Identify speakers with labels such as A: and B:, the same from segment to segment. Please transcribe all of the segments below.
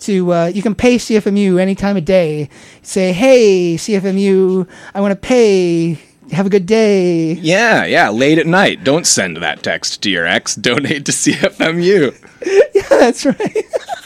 A: to you can pay CFMU any time of day. Say, hey, CFMU, I want to pay. Have a good day.
B: Yeah, late at night. Don't send that text to your ex. Donate to CFMU.
A: Yeah, that's right.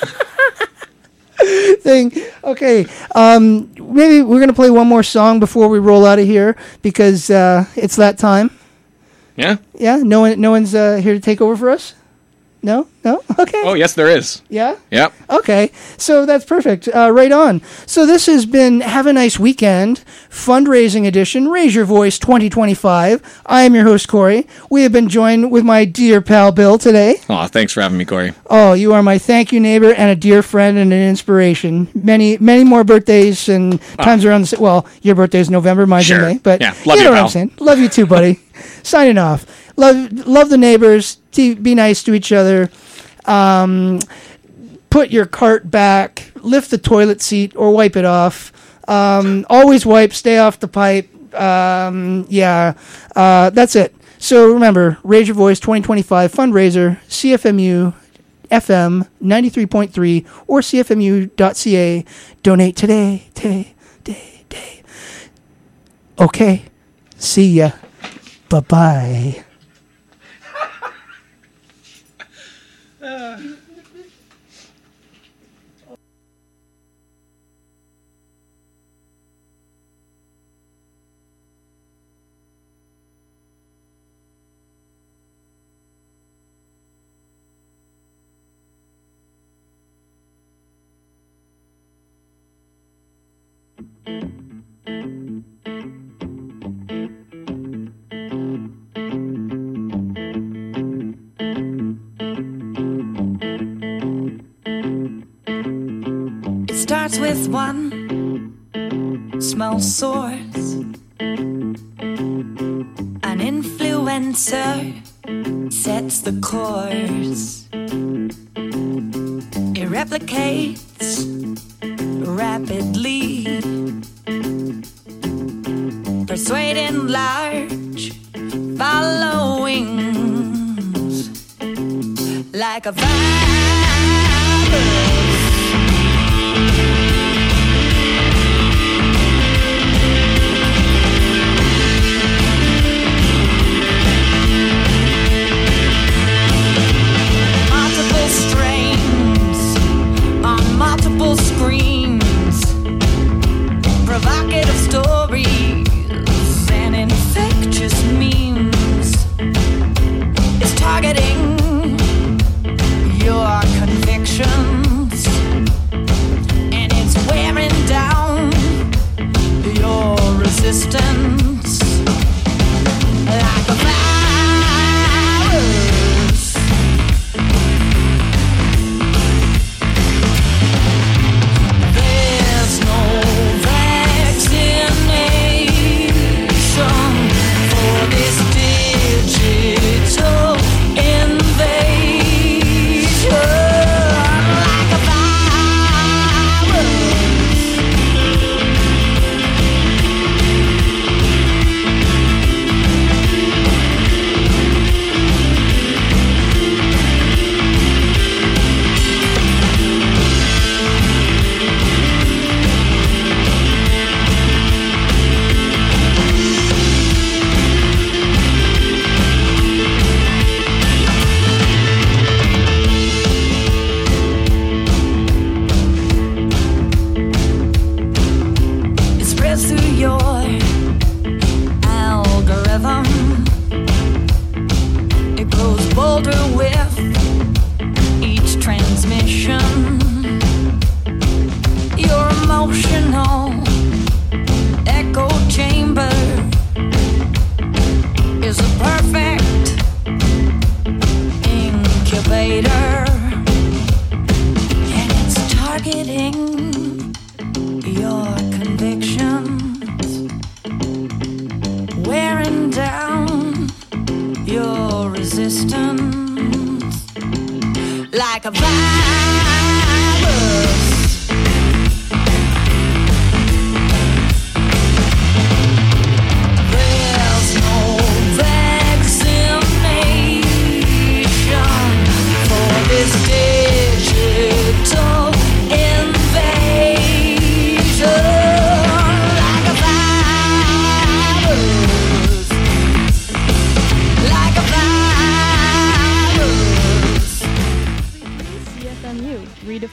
A: Okay, maybe we're going to play one more song before we roll out of here because it's that time.
B: Yeah?
A: Yeah, no one's here to take over for us? No? Okay.
B: Oh, yes, there is.
A: Yeah?
B: Yep.
A: Okay, so that's perfect. Right on. So this has been Have a Nice Weekend, fundraising edition, Raise Your Voice 2025. I am your host, Corey. We have been joined with my dear pal, Bill, today.
B: Aw, thanks for having me, Corey.
A: Oh, you are my thank you neighbor and a dear friend and an inspiration. Many more birthdays and times around the... Well, your birthday is November, mine's in May. But
B: yeah, love
A: you
B: you,
A: know what
B: pal.
A: I'm saying. Love you too, buddy. Signing off. Love the neighbors. Be nice to each other. Put your cart back. Lift the toilet seat or wipe it off. Always wipe. Stay off the pipe. That's it. So remember, Raise Your Voice 2025 fundraiser, CFMU FM 93.3 or CFMU.ca. Donate today. Okay. See ya. Bye-bye.
C: It starts with one small source, an influencer sets the course. It replicates rapidly, persuading large followings like a virus. Multiple strains on multiple screens, provocative stories and infectious memes. It's targeting your convictions, and it's wearing down your resistance like a virus. There's no vaccination for this digital invasion like a virus. It spreads through your algorithm. It grows bolder with each transmission. Your emotional echo chamber is a perfect incubator, and it's targeting your convictions, wearing down your resistance like a virus. There's no vaccination for this digital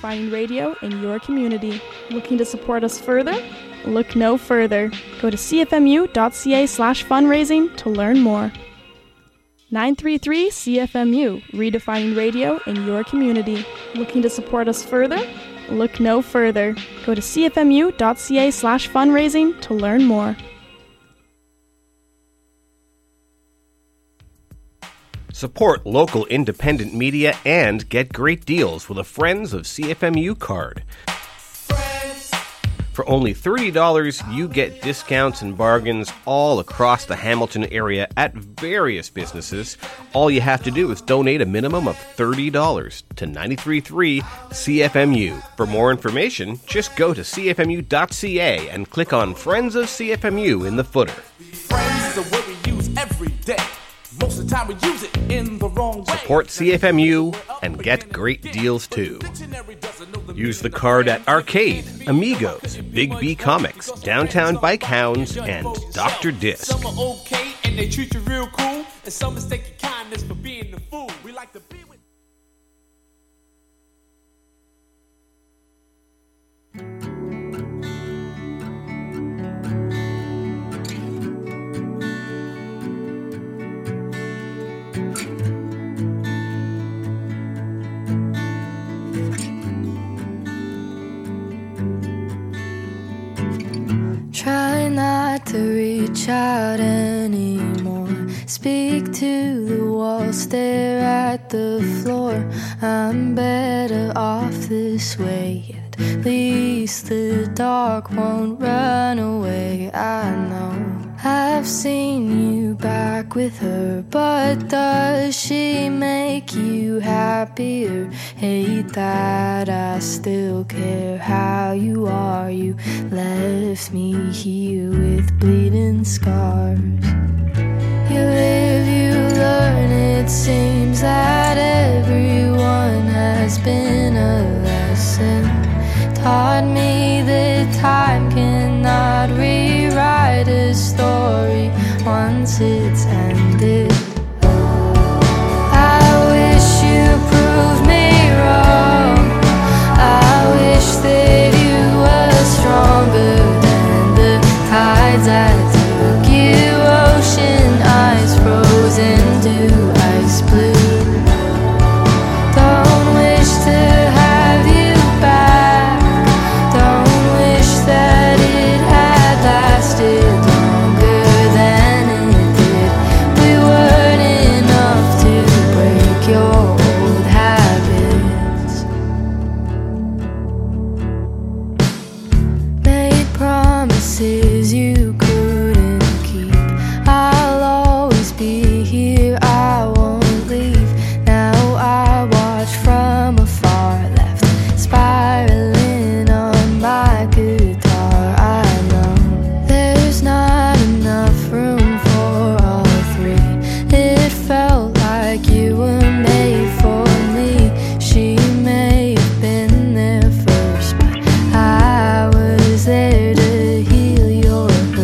D: redefining radio in your community. Looking to support us further? Look no further. Go to cfmu.ca/fundraising to learn more. 933 CFMU, redefining radio in your community. Looking to support us further? Look no further. Go to cfmu.ca/fundraising to learn more.
E: Support local independent media and get great deals with a Friends of CFMU card. For only $30, you get discounts and bargains all across the Hamilton area at various businesses. All you have to do is donate a minimum of $30 to 933 CFMU. For more information, just go to cfmu.ca and click on Friends of CFMU in the footer.
F: Friends are what we use every day. Most of the time we use it in the wrong way.
E: Support CFMU and get great deals too. Use the card at Arcade, Amigos, Big B Comics, Downtown Bike Hounds, and Dr. Disc.
F: Some are okay and they treat you real cool, and some mistake your kindness for being the fool. We like to be with.
G: Try not to reach out anymore. Speak to the wall, stare at the floor. I'm better off this way. At least the dark won't run away. I know I've seen you back with her, but does she make you happier? Hate that I still care how you are. You left me here with bleeding scars. You live, you learn, it seems that everyone has been a lesson. Taught me that time cannot rewrite a story once it's ended. I wish you proved me wrong. I wish that you were stronger than the tides that took you. Ocean eyes frozen to ice blue. Don't wish to have you back. Don't wish that it had lasted longer than it did. We weren't enough to break your old habits. Made promises you couldn't keep. I'll always be here, I won't leave. Now I watch from afar, left spiraling on my guitar. I know there's not enough room for all three. It felt like you were made for me. She may have been there first, but I was there to heal your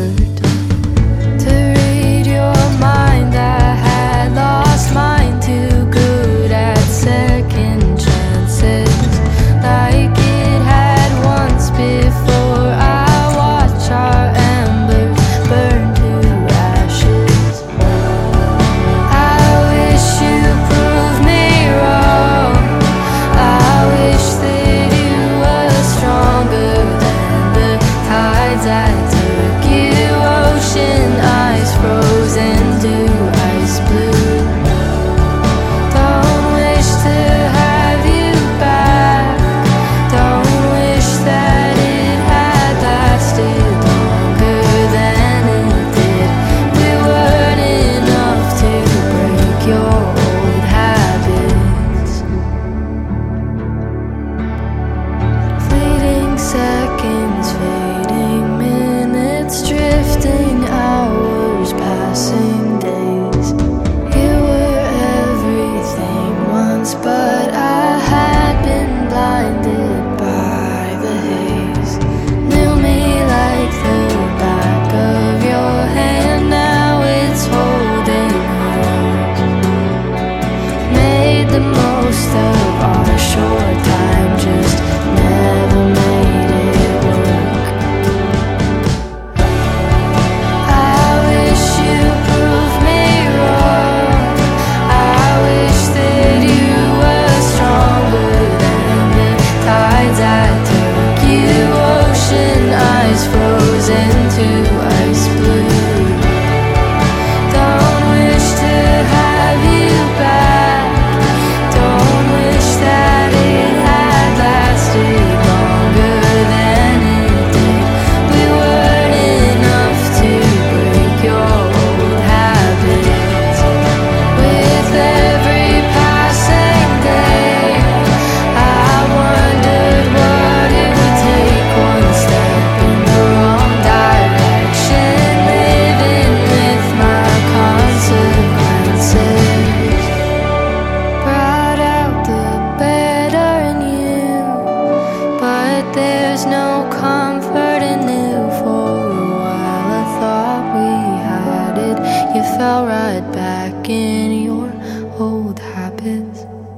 G: is frozen to ice blue. Don't wish to have you back. Don't wish that it had lasted longer than it did. We weren't enough to break your old habits. With every passing day, I wondered what it would take. One step in the wrong direction, living with my consequences. Brought out the better in you, but there's no comfort in new. For a while I thought we had it. You fell right back in your old habits.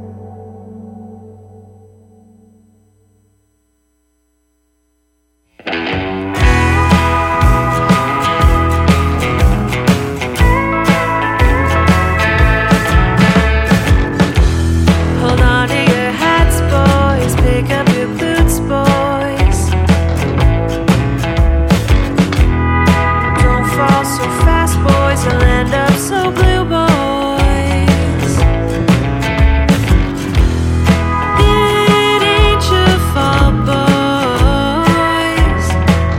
C: Hold on to your hats, boys. Pick up your boots, boys. Don't fall so fast, boys. You'll end up so blue, boys. It ain't your fault, boys.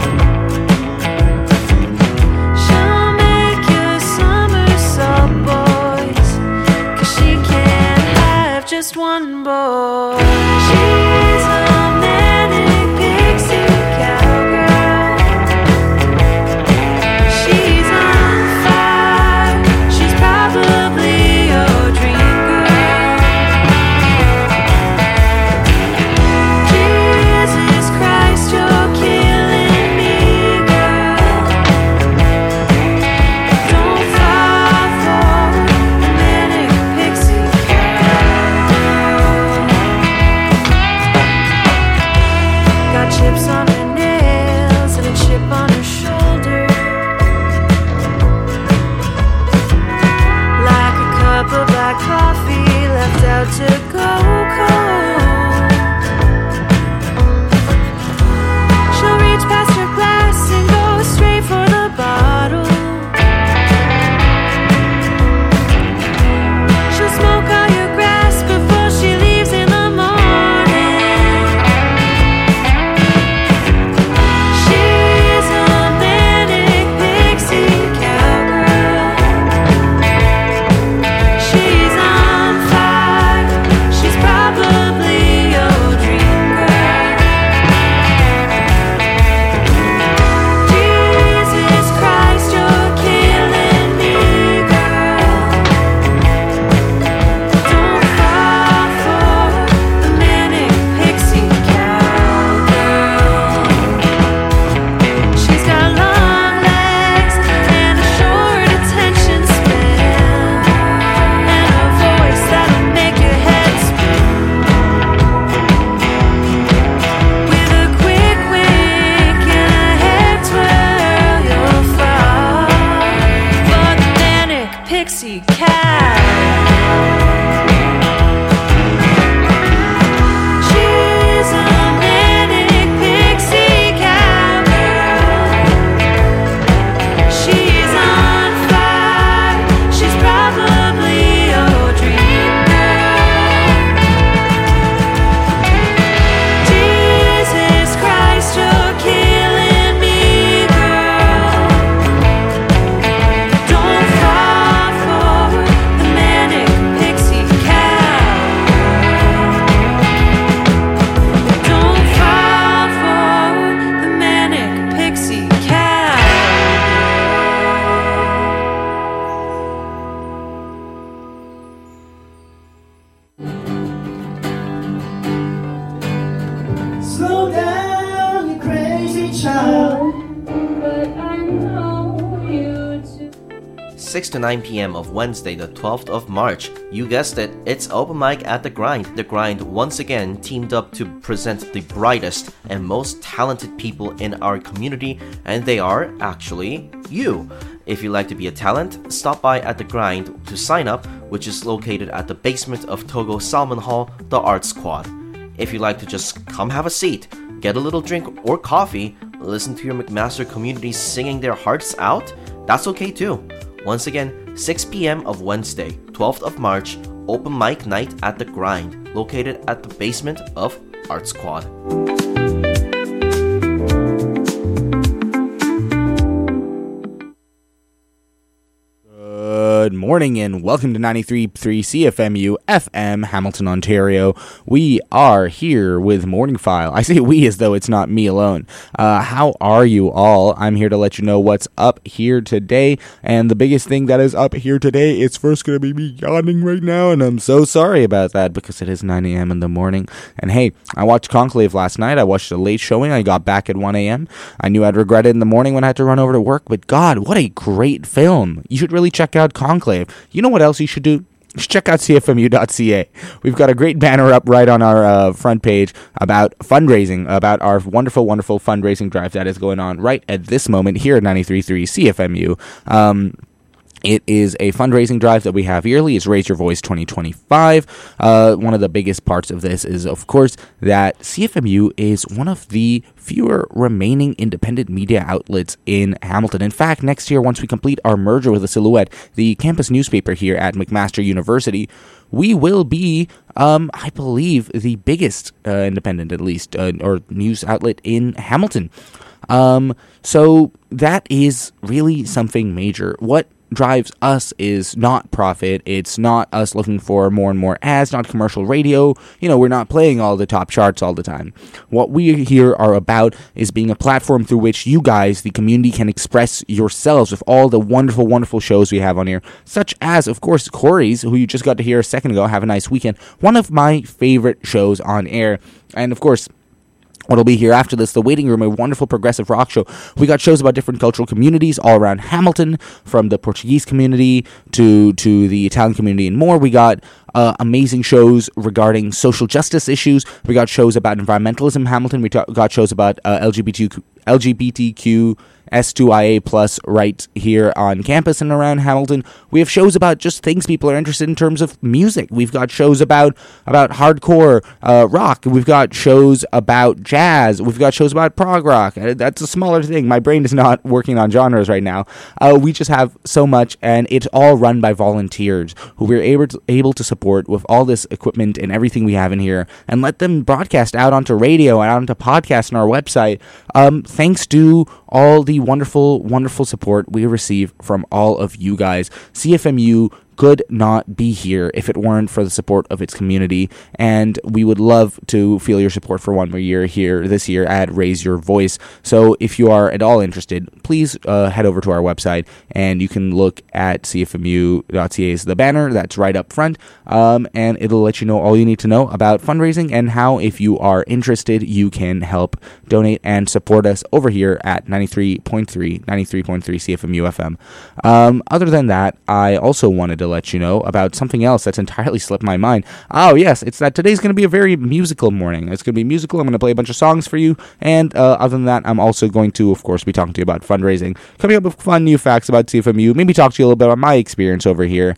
C: She'll make you somersault, boys. 'Cause she can't have just one boy. She's a manic pixie cowgirl. She's on fire. She's probably your dream girl. Jesus Christ, you're killing me, girl. Don't fall for the manic pixie cowgirl. Got chips on her nails and a chip on her shoulder. Like a cup of black coffee left out to go cold. She'll reach past her glass and go straight for the bottle. She'll smoke all your grass before she leaves in the morning. She's a manic pixie cowgirl. She's on fire. She's probably your dream girl. Jesus Christ, you're killing me, girl. Don't fall for the manic pixie cowgirl. She's got long legs and a short attention span, and a voice that'll make your head spin. With a quick wink and a head twirl, you'll fall for the manic pixie cow. She's a manic pixie cowgirl. She's on fire. She's probably your dream girl. Jesus Christ, you're killing me, girl. Don't fall for the manic pixie cowgirl. Don't fall for the manic pixie
A: Slow down, you crazy child.
H: 6 to 9 p.m. of Wednesday, the 12th of March. You guessed it, it's open mic at The Grind. The Grind once again teamed up to present the brightest and most talented people in our community, and they are actually you. If you'd like to be a talent, stop by at The Grind to sign up, which is located at the basement of Togo Salmon Hall, the Art Squad. If you'd like to just come have a seat, get a little drink or coffee, listen to your McMaster community singing their hearts out? That's okay too. Once again, 6 p.m. of Wednesday, 12th of March, open mic night at The Grind, located at the basement of Art Squad.
I: Good morning and welcome to 93.3 CFMU FM, Hamilton, Ontario. We are here with Morning File. I say we as though it's not me alone. How are you all? I'm here to let you know what's up here today. And the biggest thing that is up here today, it's first going to be me yawning right now. And I'm so sorry about that because it is 9 a.m. in the morning. And hey, I watched Conclave last night. I watched a late showing. I got back at 1 a.m. I knew I'd regret it in the morning when I had to run over to work. But God, what a great film. You should really check out Conclave. You know what else you should do? Check out cfmu.ca. We've got a great banner up right on our front page about fundraising, about our wonderful, wonderful fundraising drive that is going on right at this moment here at 93.3 CFMU. It is a fundraising drive that we have yearly. It's Raise Your Voice 2025. One of the biggest parts of this is, of course, that CFMU is one of the fewer remaining independent media outlets in Hamilton. In fact, next year, once we complete our merger with the Silhouette, the campus newspaper here at McMaster University, we will be, I believe, the biggest independent, at least, or news outlet in Hamilton. So that is really something major. What drives us is not profit. It's not us looking for more and more ads, not commercial radio. You know, we're not playing all the top charts all the time. What we here are about is being a platform through which you guys, the community, can express yourselves with all the wonderful, wonderful shows we have on here, such as, of course, Corey's, who you just got to hear a second ago. Have a nice weekend. One of my favorite shows on air. And, of course, what'll be here after this, The Waiting Room, a wonderful progressive rock show. We got shows about different cultural communities all around Hamilton, from the Portuguese community to the Italian community and more. We got amazing shows regarding social justice issues. We got shows about environmentalism in Hamilton. We got shows about LGBTQ S2IA plus right here on campus and around Hamilton. We have shows about just things people are interested in terms of music. We've got shows about hardcore rock. We've got shows about jazz. We've got shows about prog rock. That's a smaller thing. My brain is not working on genres right now. We just have so much, and it's all run by volunteers who we're able to support with all this equipment and everything we have in here, and let them broadcast out onto radio and out onto podcasts on our website. Thanks to all the wonderful, wonderful support we receive from all of you guys. CFMU could not be here if it weren't for the support of its community, and we would love to feel your support for one more year here this year at Raise Your Voice. So if you are at all interested, please head over to our website, and you can look at cfmu.ca is the banner that's right up front, and it'll let you know all you need to know about fundraising and how, if you are interested, you can help donate and support us over here at 93.3 CFMU FM. Other than that, I also wanted to let you know about something else that's entirely slipped my mind. Oh, yes, it's that today's going to be a very musical morning. It's going to be musical. I'm going to play a bunch of songs for you. And other than that, I'm also going to, of course, be talking to you about fundraising, coming up with fun new facts about CFMU, maybe talk to you a little bit about my experience over here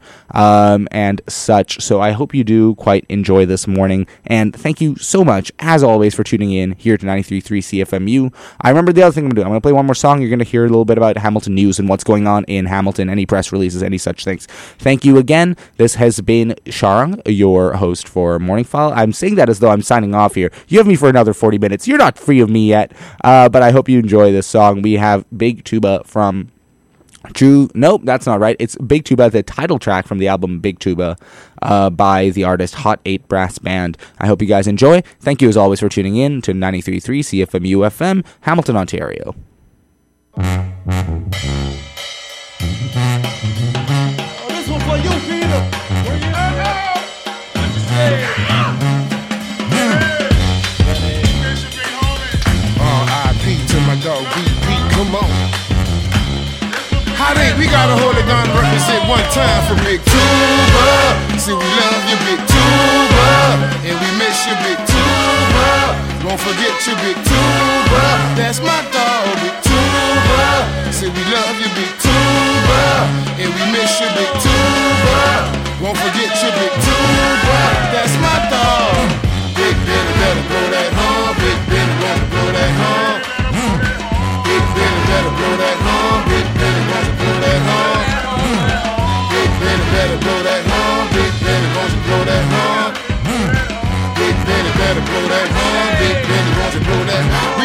I: and such. So I hope you do quite enjoy this morning. And thank you so much, as always, for tuning in here to 93.3 CFMU. I remember the other thing I'm going to do. I'm going to play one more song. You're going to hear a little bit about Hamilton news and what's going on in Hamilton, any press releases, any such things. Thank you again. This has been Sharang, your host for Morning File. I'm saying that as though I'm signing off here. You have me for another 40 minutes. You're not free of me yet, but I hope you enjoy this song. We have Big Tuba from Nope, that's not right. It's Big Tuba, the title track from the album Big Tuba by the artist Hot 8 Brass Band. I hope you guys enjoy. Thank you as always for tuning in to 93.3 CFMU FM, Hamilton, Ontario.
F: This one for you, Peter. Where you at? What you say? R.I.P. to my dog, B.P. Come on. Hot 8, we gotta hold it down and represent one time for Big Tuba. See, we love you, Big Tuba, and we miss you, Big Tuba. Won't forget you, Big Tuba. That's my dog, Big Tuba. See, we love you, Big Tuba, and we miss you, Big Tuba. Won't forget you, Big Tuba. That's my dog. Big Benny better blow that horn. Big Benny better blow that horn.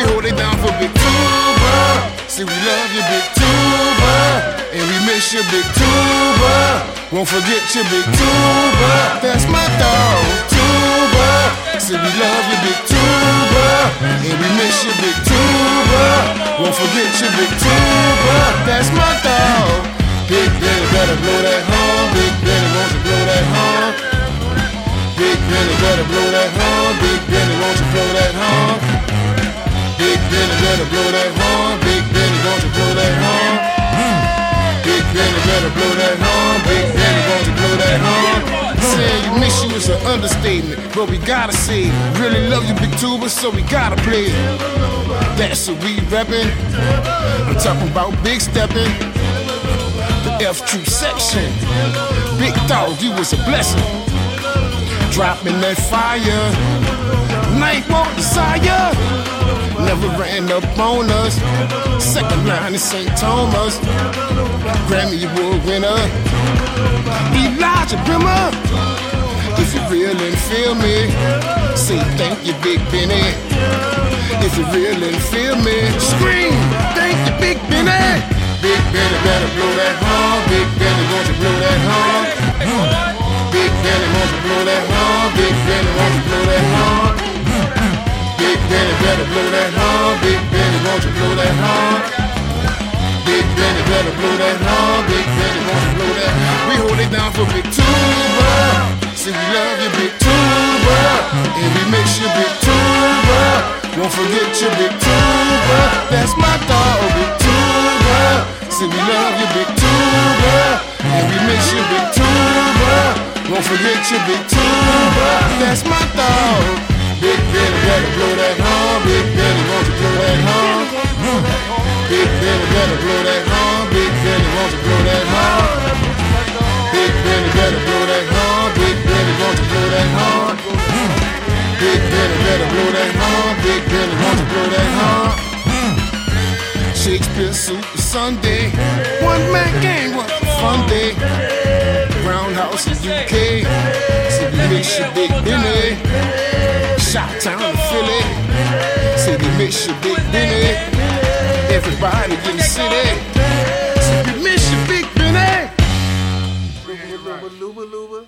F: hold it down for Big Tuba. See, we love you, Big Tuba, and we miss you, Big Tuba. Won't forget you, Big Tuba. That's my dog, Tuba. See, we love you, Big Tuba, and we miss you, Big Tuba. Won't forget you, Big Tuba. That's my dog. Big Benny better blow that horn. Big Benny wants to blow that horn. Big Benny better blow that horn. Big Benny wants to blow that horn. Big Benny better blow that horn. Big Benny wants to blow that horn. Big Benny better blow that horn. Big Benny wants to blow that horn. Saying you miss you is an understatement, but we gotta say really love you, Big Tuba, so we gotta play it. That's what we reppin'. I'm talking about big steppin'. The F Troop section. Big dog, you was a blessing. Dropping that fire. Night walk desire. Never ran up on us. Second line in St. Thomas. Grammy Award winner. Elijah Brimmer. If you real and feel me, say thank you, Big Benny. If you real and feel me, scream, thank you, Big Benny. Big Benny better blow that horn. Big Benny wants to blow that horn. Big Benny wants to blow that horn. Big Benny wants to blow that horn. Big Benny better blow that horn. Big Benny wants to blow that horn. Big Benny better blow that horn. Big Benny wants to blow that horn. We hold it down for Big Tuba. See, we love you, Big Tuba, and we miss you, Big Tuba. Won't forget you, Big Tuba. That's my dog, Big Tuba. See, we love you, Big Tuba, and we miss you, Big Tuba. Won't forget you, Big Tuba. That's my dog. Big Benny better blow that horn. Big Benny wants to blow that horn. Big Benny better blow that horn. Big Benny wants to blow that horn. Big Benny better blow that horn. Big Benny wants to blow that horn. Big Benny better blow that horn. Big Benny wants to blow that horn. Shakespeare Super Sunday. One man gang, what a fun day. Roundhouse in UK. See, we miss you, Big Benny. Shot-town in Philly. See, we miss you, Big Benny. Everybody in the city. See, we miss you, Big Benny. Luba, luba.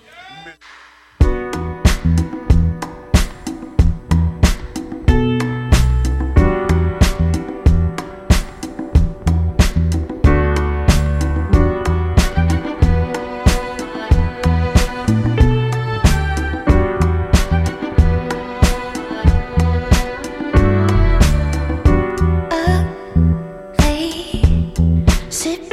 G: Sip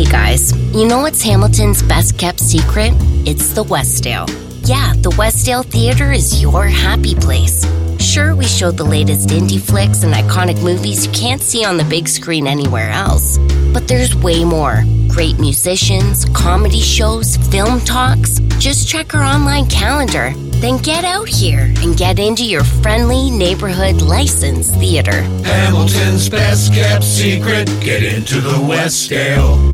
J: Hey guys, you know what's Hamilton's best kept secret? It's the Westdale. Yeah, the Westdale Theatre is your happy place. Sure, we showed the latest indie flicks and iconic movies you can't see on the big screen anywhere else. But there's way more. Great musicians, comedy shows, film talks. Just check our online calendar. Then get out here and get into your friendly neighborhood licensed theater.
K: Hamilton's best kept secret, get into the Westdale.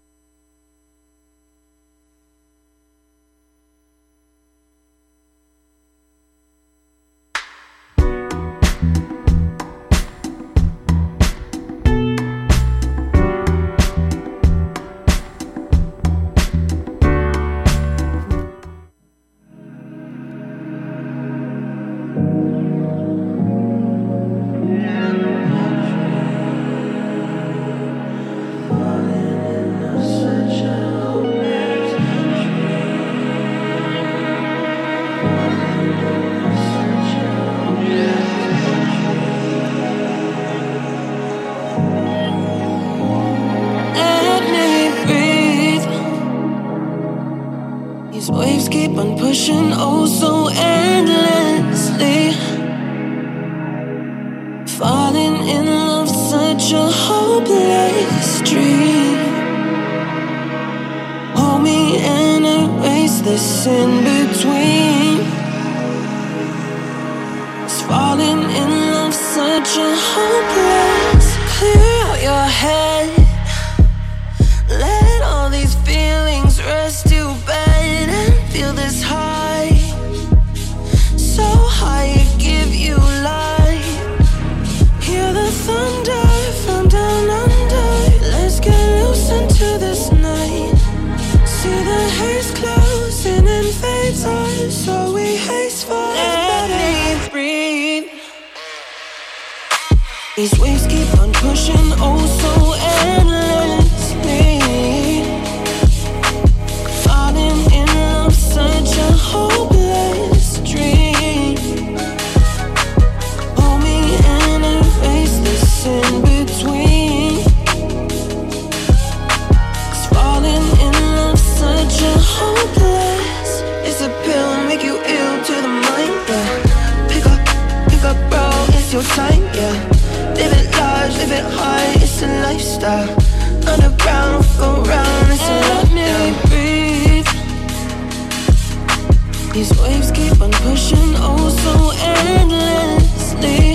C: These waves keep on pushing oh so endlessly. Falling in love, such a hopeless dream. Hold me and erase this in between. It's falling in love, such a hopeless. Clear out your head. Let all these feelings rest to bed and feel this high. So high it give you life. Hear the thunder from down under. Let's get loose into this night. See the haze closing and fades on. So we haste for let me breathe. These waves keep on pushing oh so endlessly. Falling in love, such a hopeless dream. Hold me and erase this in between. 'Cause falling in love, such a hopeless. It's a pill, make you ill to the mind, yeah. Pick up, bro, it's your time, yeah. Live it large, live it high, it's a lifestyle. Underground, go round, it's a lockdown. Breathe. These waves keep on pushing oh so endlessly.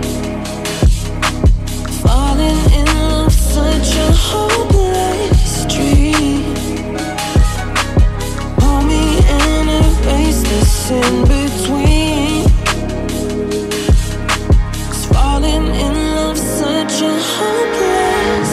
C: Falling in love, such a hopeless dream. Hold me and erase this in between. 'Cause falling in love, such a hopeless.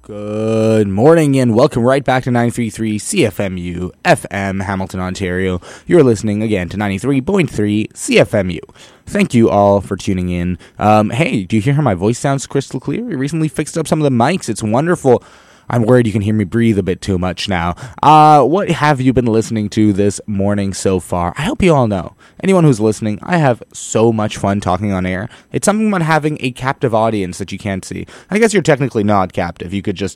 I: Good morning and welcome right back to 93.3 CFMU FM Hamilton, Ontario. You're listening again to 93.3 CFMU. Thank you all for tuning in. Hey, do you hear how my voice sounds crystal clear? We recently fixed up some of the mics. It's wonderful. I'm worried you can hear me breathe a bit too much now. What have you been listening to this morning so far? I hope you all know. Anyone who's listening, I have so much fun talking on air. It's something about having a captive audience that you can't see. I guess you're technically not captive. You could just,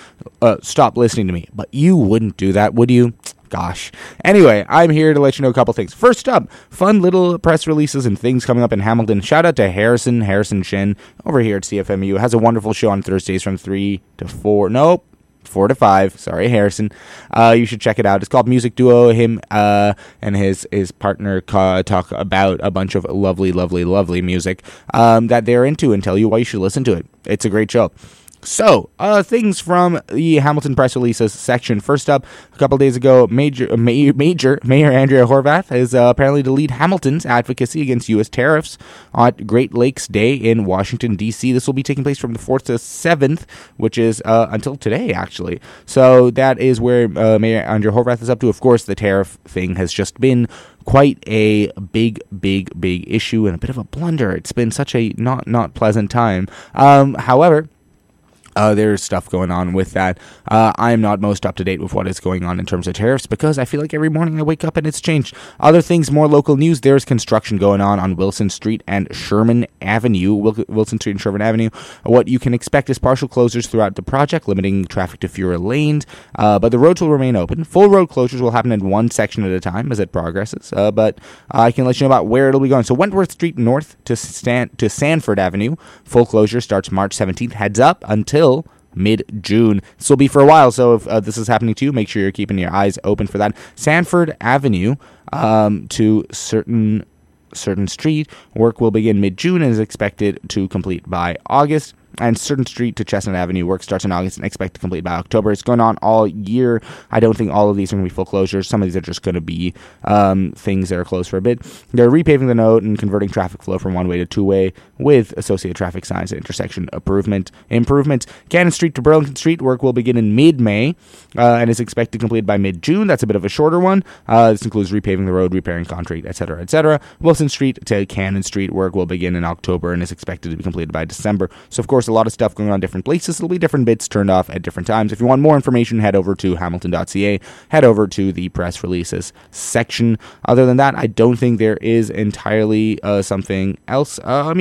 I: stop listening to me. But you wouldn't do that, would you? Gosh. Anyway, I'm here to let you know a couple things. First up, fun little press releases and things coming up in Hamilton. Shout out to Harrison Shin over here at CFMU. Has a wonderful show on Thursdays from 3 to 4. Nope. 4 to 5. Sorry, Harrison. You should check it out. It's called Music Duo. Him and his partner talk about a bunch of lovely music that they're into and tell you why you should listen to it. It's a great show. So, things from the Hamilton press releases section. First up, a couple days ago, Mayor Andrea Horwath is apparently to lead Hamilton's advocacy against U.S. tariffs on Great Lakes Day in Washington, D.C. This will be taking place from the 4th to 7th, which is until today, actually. So that is where Mayor Andrea Horwath is up to. Of course, the tariff thing has just been quite a big issue and a bit of a blunder. It's been such a not pleasant time. However, there's stuff going on with that. I am not most up to date with what is going on in terms of tariffs because I feel like every morning I wake up and it's changed. Other things, more local news. There's construction going on Wilson Street and Sherman Avenue. Wilson Street and Sherman Avenue. What you can expect is partial closures throughout the project, limiting traffic to fewer lanes. But the roads will remain open. Full road closures will happen in one section at a time as it progresses. But I can let you know about where it'll be going. So Wentworth Street north to Sanford Avenue. Full closure starts March 17th. Heads up until mid-June. This will be for a while, so if this is happening to you, make sure you're keeping your eyes open for that. Sanford Avenue to certain street work will begin mid-June and is expected to complete by August. And Certain Street to Chestnut Avenue work starts in August and expect to complete by October. It's going on all year. I don't think all of these are going to be full closures. Some of these are just going to be things that are closed for a bit. They're repaving the node and converting traffic flow from one-way to two-way with associated traffic signs and intersection improvements. Cannon Street to Burlington Street work will begin in mid-May and is expected to complete by mid-June. That's a bit of a shorter one. This includes repaving the road, repairing concrete, etc., etc. Wilson Street to Cannon Street work will begin in October and is expected to be completed by December. So, of course, a lot of stuff going on different places. There'll be different bits turned off at different times. If you want more information, head over to hamilton.ca. Head over to the press releases section. Other than that, I don't think there is entirely something else.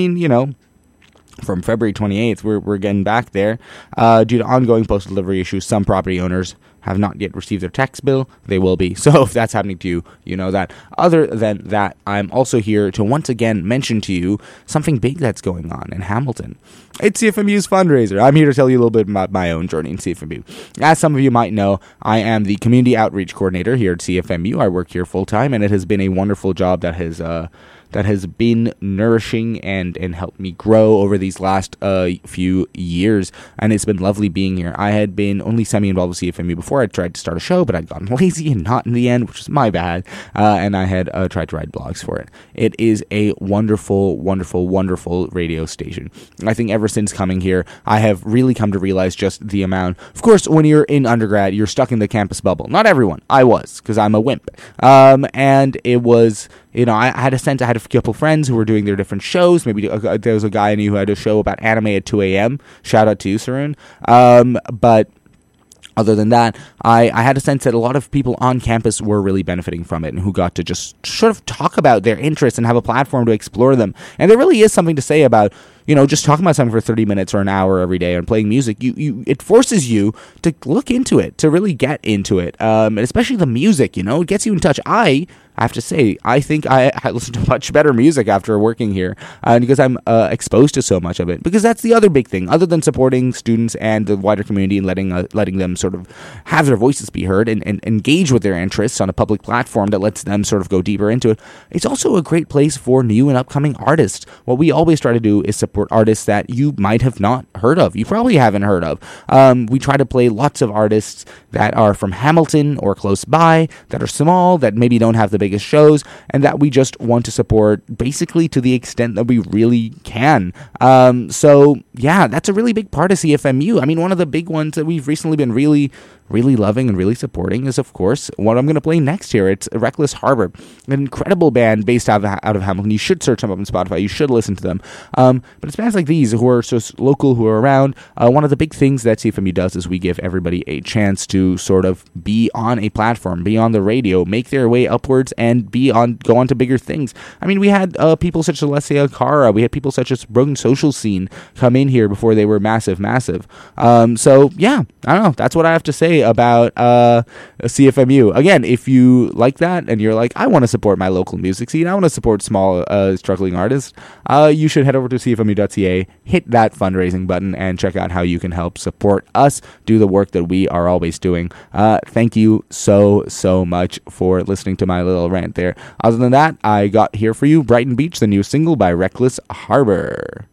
I: From February 28th, we're getting back there. Due to ongoing postal delivery issues, some property owners have not yet received their tax bill. They will be. So if that's happening to you, you know that. Other than that, I'm also here to once again mention to you something big that's going on in Hamilton. It's CFMU's fundraiser. I'm here to tell you a little bit about my own journey in CFMU. As some of you might know, I am the Community Outreach Coordinator here at CFMU. I work here full-time, and it has been a wonderful job that has been nourishing and helped me grow over these last few years, and it's been lovely being here. I had been only semi-involved with CFMU before. I tried to start a show, but I'd gotten lazy and not in the end, which was my bad, and I had tried to write blogs for it. It is a wonderful radio station. I think ever since coming here, I have really come to realize just the amount. Of course, when you're in undergrad, you're stuck in the campus bubble. Not everyone. I was, because I'm a wimp. And it was, I had a couple friends who were doing their different shows. Maybe there was a guy I knew who had a show about anime at 2 a.m. Shout out to you, Sarun. But other than that, I had a sense that a lot of people on campus were really benefiting from it and who got to just sort of talk about their interests and have a platform to explore them. And there really is something to say about, just talking about something for 30 minutes or an hour every day and playing music. It forces you to look into it, to really get into it. And especially the music, it gets you in touch. I have to say, I think I listen to much better music after working here because I'm exposed to so much of it. Because that's the other big thing. Other than supporting students and the wider community and letting them sort of have their voices be heard and engage with their interests on a public platform that lets them sort of go deeper into it, it's also a great place for new and upcoming artists. What we always try to do is support artists that you might have not heard of. You probably haven't heard of. We try to play lots of artists that are from Hamilton or close by, that are small, that maybe don't have the biggest shows, and that we just want to support basically to the extent that we really can. So yeah, that's a really big part of CFMU. I mean, one of the big ones that we've recently been really loving and really supporting is, of course, what I'm going to play next here. It's Reckless Harbor, an incredible band based out of Hamilton. You should search them up on Spotify. You should listen to them. But it's bands like these who are just local, who are around. One of the big things that CFMU does is we give everybody a chance to sort of be on a platform, be on the radio, make their way upwards, and go on to bigger things. I mean, we had people such as Alessia Cara, we had people such as Broken Social Scene come in here before they were massive. So yeah, I don't know. That's what I have to say about CFMU. Again, if you like that and you're like, I want to support my local music scene, I want to support small struggling artists, you should head over to cfmu.ca, hit that fundraising button, and check out how you can help support us do the work that we are always doing. Thank you so much for listening to my little rant there. Other than that, I got here for you Brighton Beach, the new single by Reckless Harbor.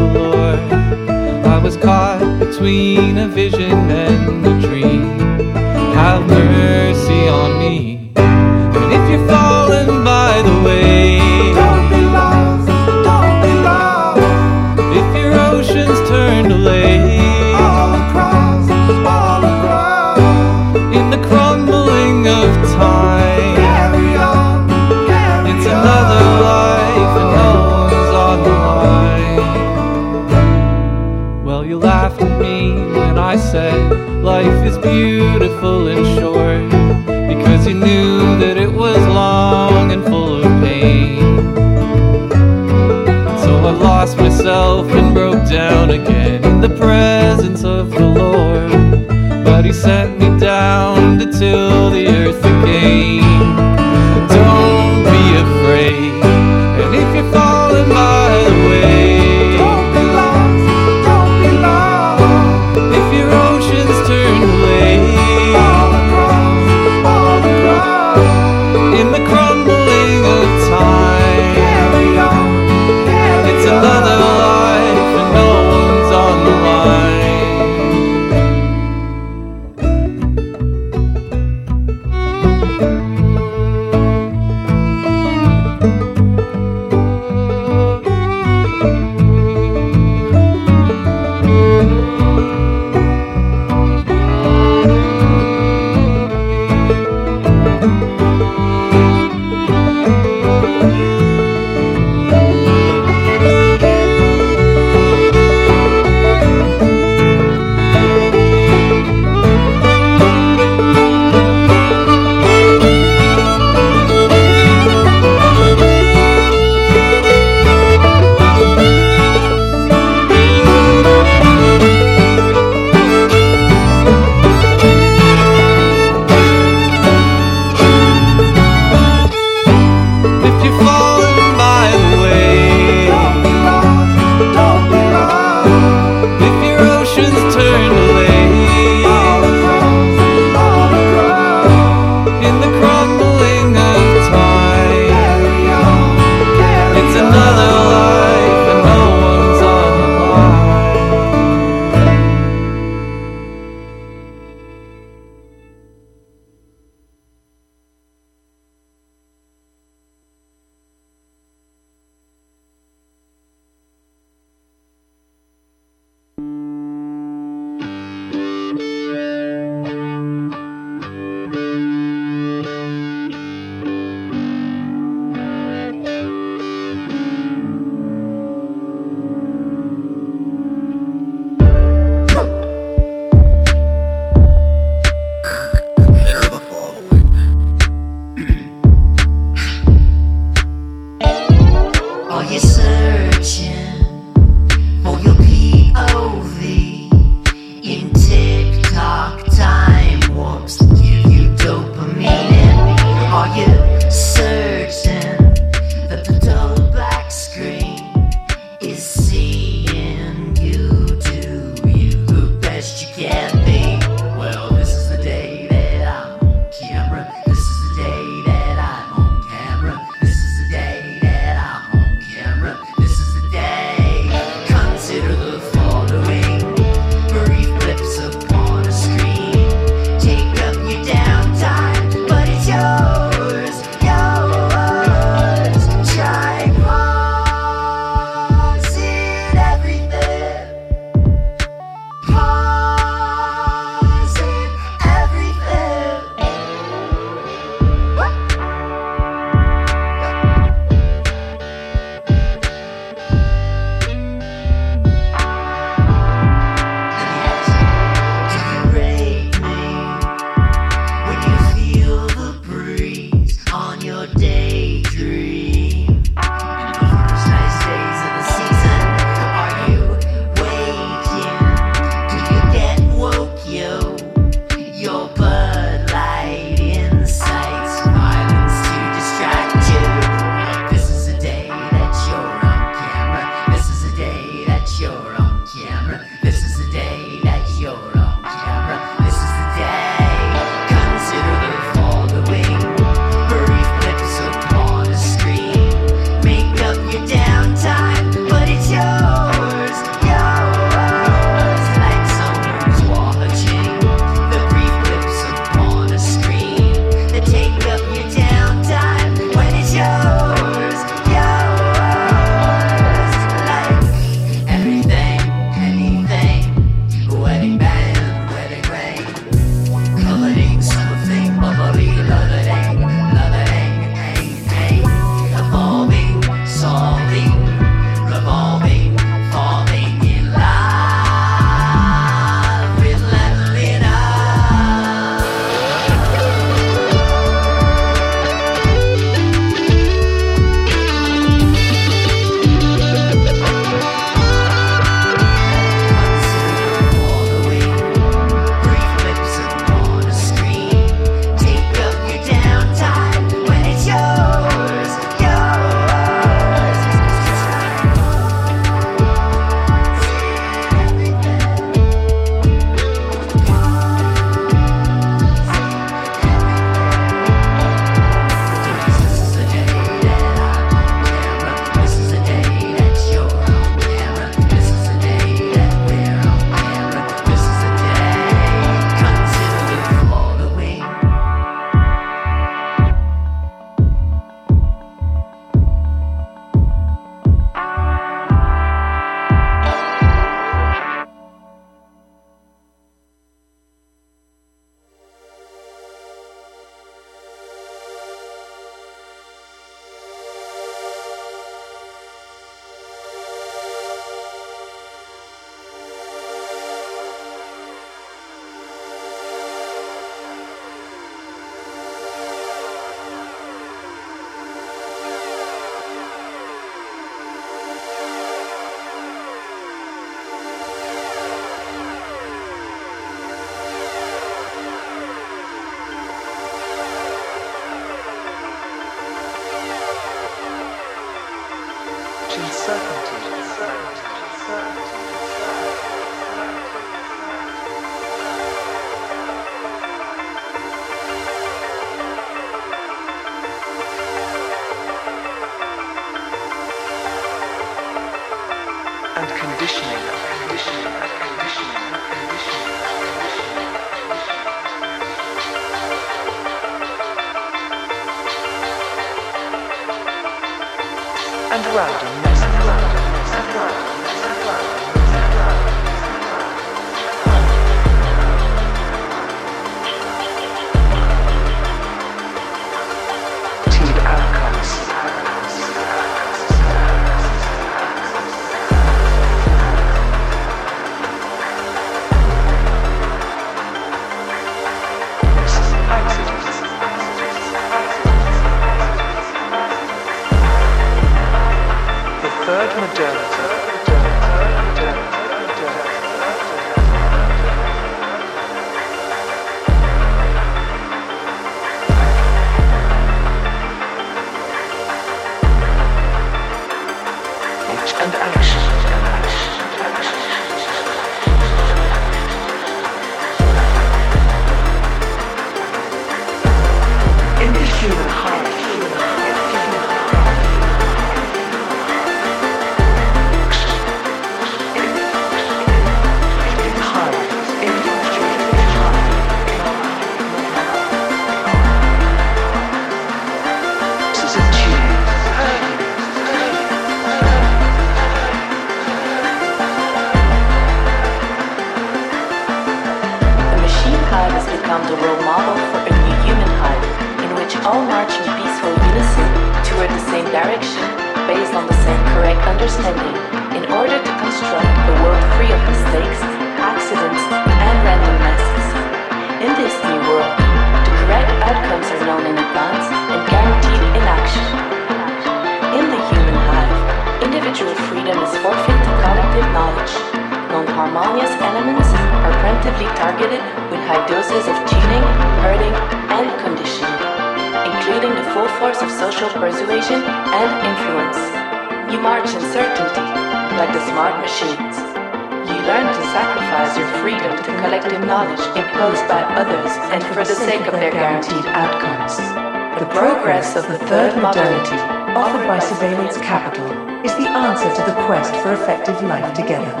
L: Of the third modernity, offered by Surveillance Capital, is the answer to the quest for effective life together.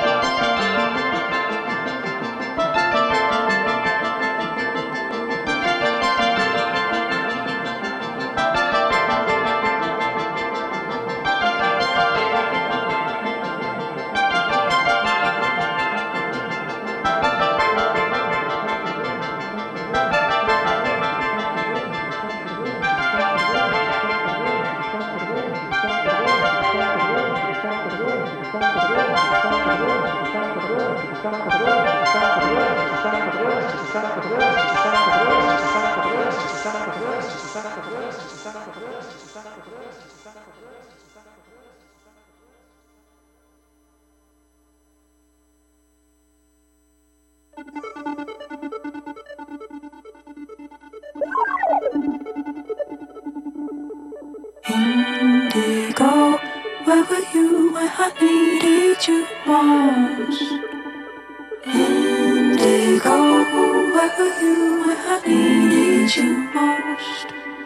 M: Indigo, where were you when I needed you most? Indigo, where were you when I needed you most?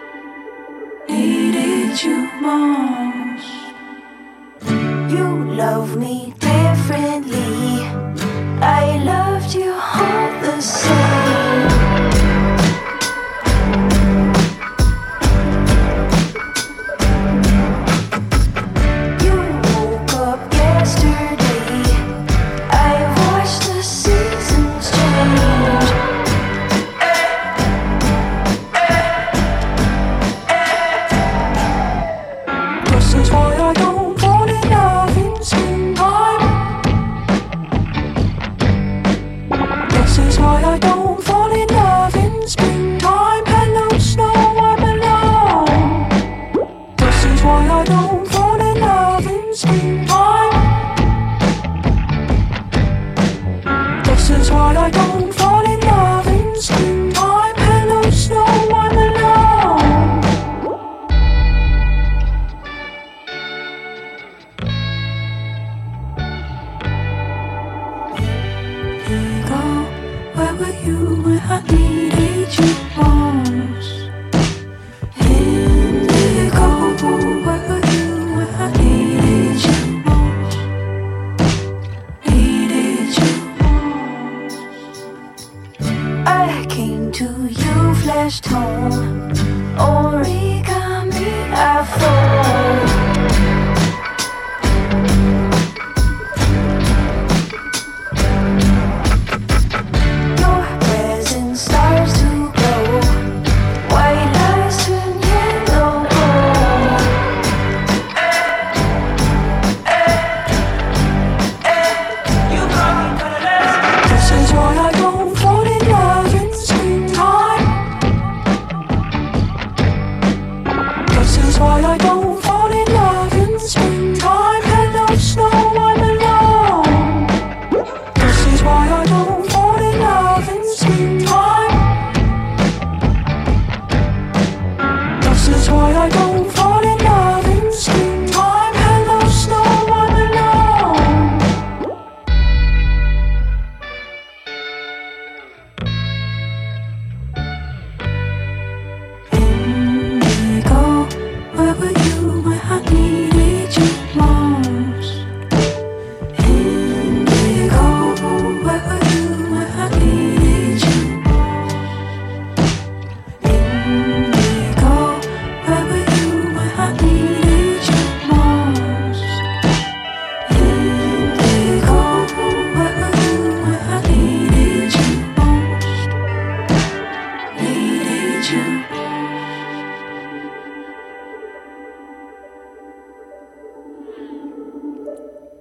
M: Needed you most.
N: You love me differently. I loved you all the same.
M: This is why I don't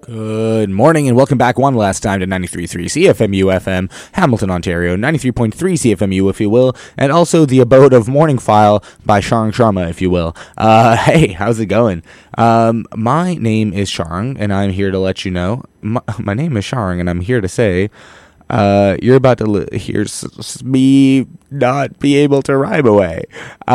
I: Good morning and welcome back one last time to 93.3 CFMU FM, Hamilton, Ontario, 93.3 CFMU, if you will, and also the abode of Morning File by Sharang Sharma, if you will. Hey, how's it going? My name is Sharang, and I'm here to let you know. My name is Sharang, and I'm here to say, you're about to hear me not be able to rhyme away.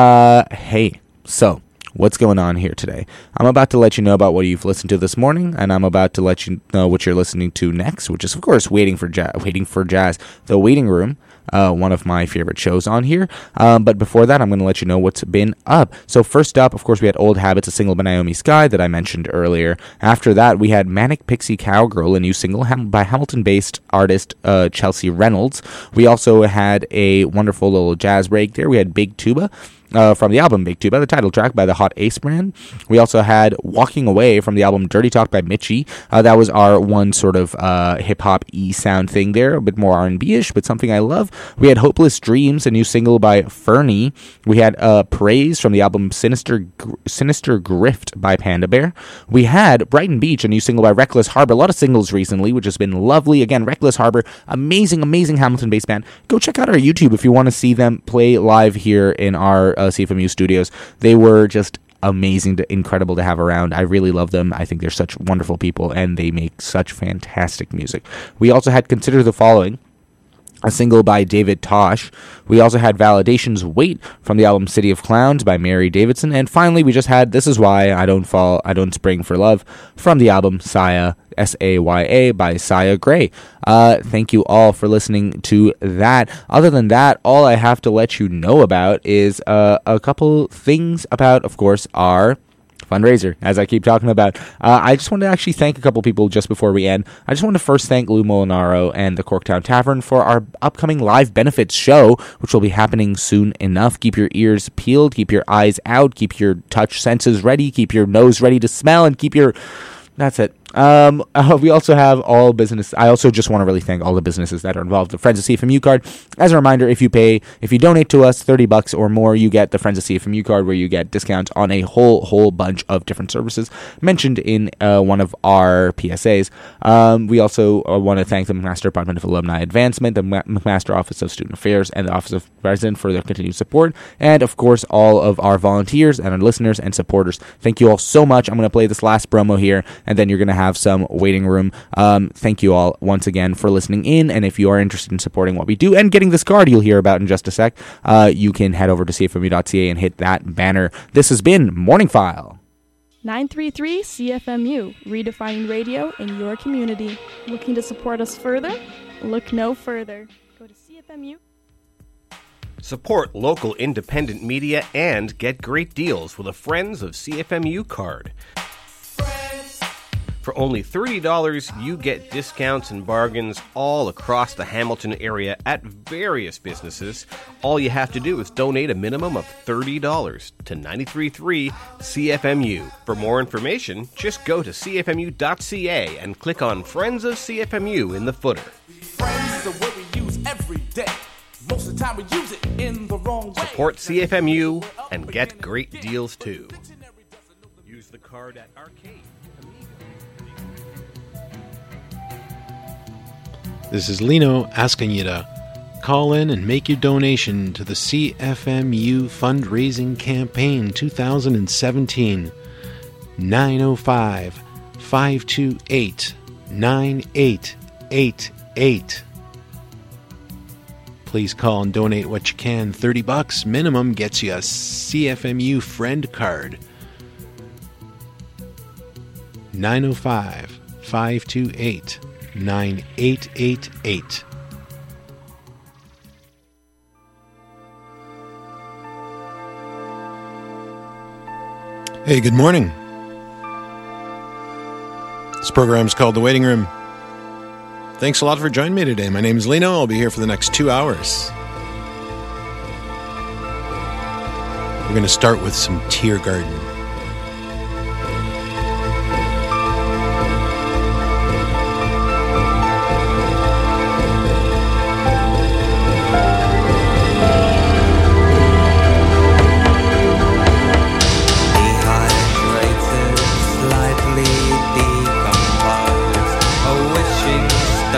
I: Hey, so what's going on here today? I'm about to let you know about what you've listened to this morning, and I'm about to let you know what you're listening to next, which is, of course, Waiting for Jazz, The Waiting Room, one of my favorite shows on here. But before that, I'm going to let you know what's been up. So first up, of course, we had Old Habits, a single by Naomi Sky that I mentioned earlier. After that, we had Manic Pixie Cowgirl, a new single by Hamilton-based artist Chelsea Reynolds. We also had a wonderful little jazz break there. We had Big Tuba. From the album Big Tuba, the title track by the Hot Ace brand. We also had Walking Away from the album Dirty Talk by Mitchie. That was our one sort of hip-hop-y sound thing there, a bit more R&B-ish, but something I love. We had Hopeless Dreams, a new single by Fernie. We had Praise from the album Sinister Grift by Panda Bear. We had Brighton Beach, a new single by Reckless Harbor. A lot of singles recently, which has been lovely. Again, Reckless Harbor, amazing Hamilton-based band. Go check out our YouTube if you want to see them play live here in our CFMU studios. They were just amazing, incredible to have around. I really love them. I think they're such wonderful people, and they make such fantastic music. We also had Consider the Following, a single by David Tosh. We also had Validation's Wait from the album City of Clowns by Mary Davidson. And finally, we just had This Is Why I Don't Spring for Love from the album Saya, S-A-Y-A by Saya Gray. Thank you all for listening to that. Other than that, all I have to let you know about is a couple things about, of course, our fundraiser, as I keep talking about. I just want to actually thank a couple people just before we end. I just want to first thank Lou Molinaro and the Corktown Tavern for our upcoming live benefits show, which will be happening soon enough. Keep your ears peeled, keep your eyes out, keep your touch senses ready, keep your nose ready to smell, and keep your... That's it. We also have all business. I also just want to really thank all the businesses that are involved. The Friends of CFMU card. As a reminder, if you donate to us $30 or more, you get the Friends of CFMU card, where you get discounts on a whole bunch of different services mentioned in one of our PSAs. We also want to thank the McMaster Department of Alumni Advancement, the McMaster Office of Student Affairs, and the Office of President for their continued support, and of course all of our volunteers and our listeners and supporters. Thank you all so much. I'm going to play this last promo here, and then you're going to have some waiting room. Thank you all once again for listening in, and if you are interested in supporting what we do and getting this card you'll hear about in just a sec, you can head over to cfmu.ca and hit that banner. This has been Morning File.
D: 933 CFMU, redefining radio in your community. Looking to support us further? Look no further. Go to CFMU.
E: Support local independent media and get great deals with a Friends of CFMU card. For only $30, you get discounts and bargains all across the Hamilton area at various businesses. All you have to do is donate a minimum of $30 to 93.3 CFMU. For more information, just go to cfmu.ca and click on Friends of CFMU in the footer.
O: Friends are what we use every day. Most of the time we use it in the wrong way.
E: Support CFMU and get great deals too. Use the card at Arcade.
P: This is Lino asking you to call in and make your donation to the CFMU Fundraising Campaign 2017. 905-528-9888. Please call and donate what you can. $30 minimum gets you a CFMU friend card. 905-528-9888. Hey, good morning. This program is called The Waiting Room. Thanks a lot for joining me today. My name is Lino. I'll be here for the next 2 hours. We're going to start with some Tear Garden.